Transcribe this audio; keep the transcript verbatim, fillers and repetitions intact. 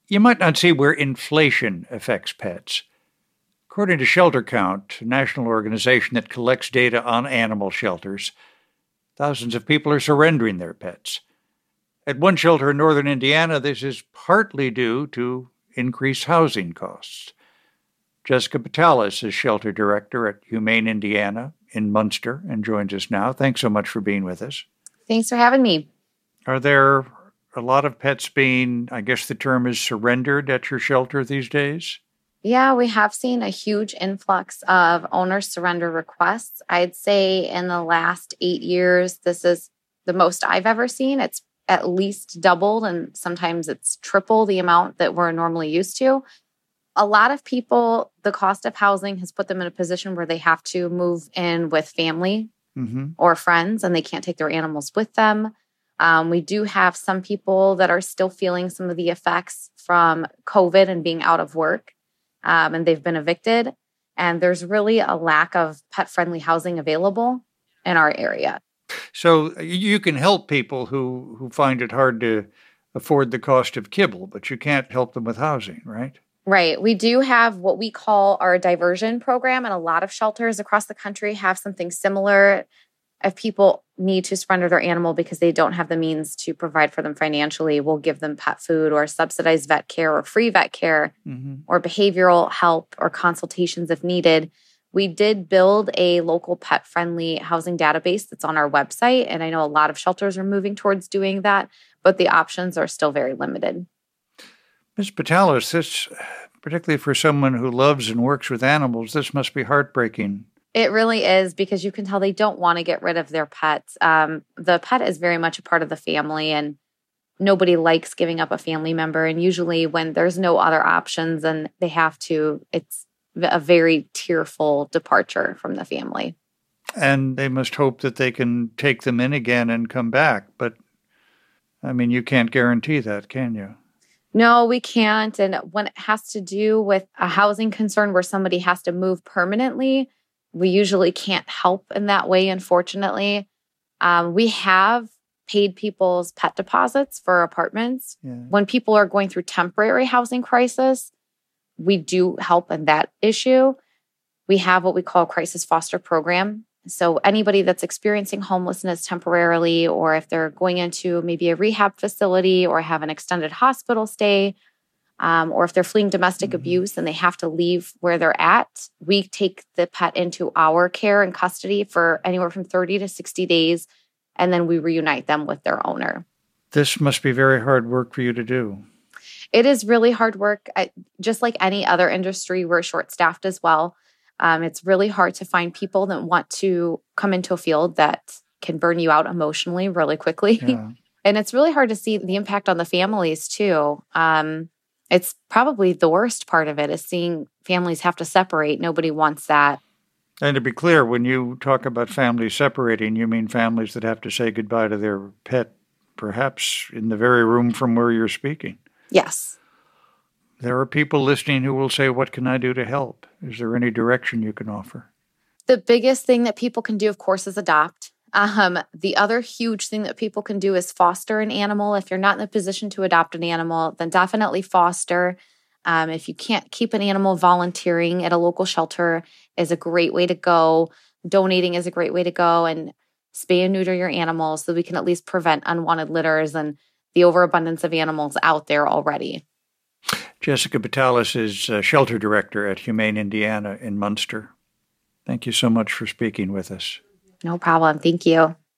You might not see where inflation affects pets. According to Shelter Count, a national organization that collects data on animal shelters, thousands of people are surrendering their pets. At one shelter in northern Indiana, this is partly due to increased housing costs. Jessica Batalis is shelter director at Humane Indiana in Munster and joins us now. Thanks so much for being with us. Thanks for having me. Are there a lot of pets being, I guess the term is surrendered at your shelter these days? Yeah, we have seen a huge influx of owner surrender requests. I'd say in the last eight years, this is the most I've ever seen. It's at least doubled, and sometimes it's triple the amount that we're normally used to. A lot of people, the cost of housing has put them in a position where they have to move in with family mm-hmm. or friends, and they can't take their animals with them. Um, we do have some people that are still feeling some of the effects from COVID and being out of work, um, and they've been evicted. And there's really a lack of pet-friendly housing available in our area. So you can help people who, who find it hard to afford the cost of kibble, but you can't help them with housing, right? Right. We do have what we call our diversion program, and a lot of shelters across the country have something similar. If people need to surrender their animal because they don't have the means to provide for them financially, we'll give them pet food or subsidized vet care or free vet care mm-hmm. or behavioral help or consultations if needed. We did build a local pet-friendly housing database that's on our website, and I know a lot of shelters are moving towards doing that, but the options are still very limited. Miz Batalis, this, particularly for someone who loves and works with animals, this must be heartbreaking. It really is, because you can tell they don't want to get rid of their pets. Um, the pet is very much a part of the family, and nobody likes giving up a family member. And usually when there's no other options and they have to, it's a very tearful departure from the family. And they must hope that they can take them in again and come back. But, I mean, you can't guarantee that, can you? No, we can't. And when it has to do with a housing concern where somebody has to move permanently, we usually can't help in that way, unfortunately. Um, we have paid people's pet deposits for apartments. Yeah. When people are going through temporary housing crisis, we do help in that issue. We have what we call a crisis foster program. So anybody that's experiencing homelessness temporarily, or if they're going into maybe a rehab facility or have an extended hospital stay, Um, or if they're fleeing domestic mm-hmm. abuse and they have to leave where they're at, we take the pet into our care and custody for anywhere from thirty to sixty days, and then we reunite them with their owner. This must be very hard work for you to do. It is really hard work. I, just like any other industry, we're short-staffed as well. Um, it's really hard to find people that want to come into a field that can burn you out emotionally really quickly. Yeah. And it's really hard to see the impact on the families, too. Um It's probably the worst part of it is seeing families have to separate. Nobody wants that. And to be clear, when you talk about families separating, you mean families that have to say goodbye to their pet, perhaps in the very room from where you're speaking. Yes. There are people listening who will say, what can I do to help? Is there any direction you can offer? The biggest thing that people can do, of course, is adopt. Um, the other huge thing that people can do is foster an animal. If you're not in a position to adopt an animal, then definitely foster. Um, if you can't keep an animal, volunteering at a local shelter is a great way to go. Donating is a great way to go, and spay and neuter your animals so we can at least prevent unwanted litters and the overabundance of animals out there already. Jessica Batalis is uh, shelter director at Humane Indiana in Munster. Thank you so much for speaking with us. No problem. Thank you.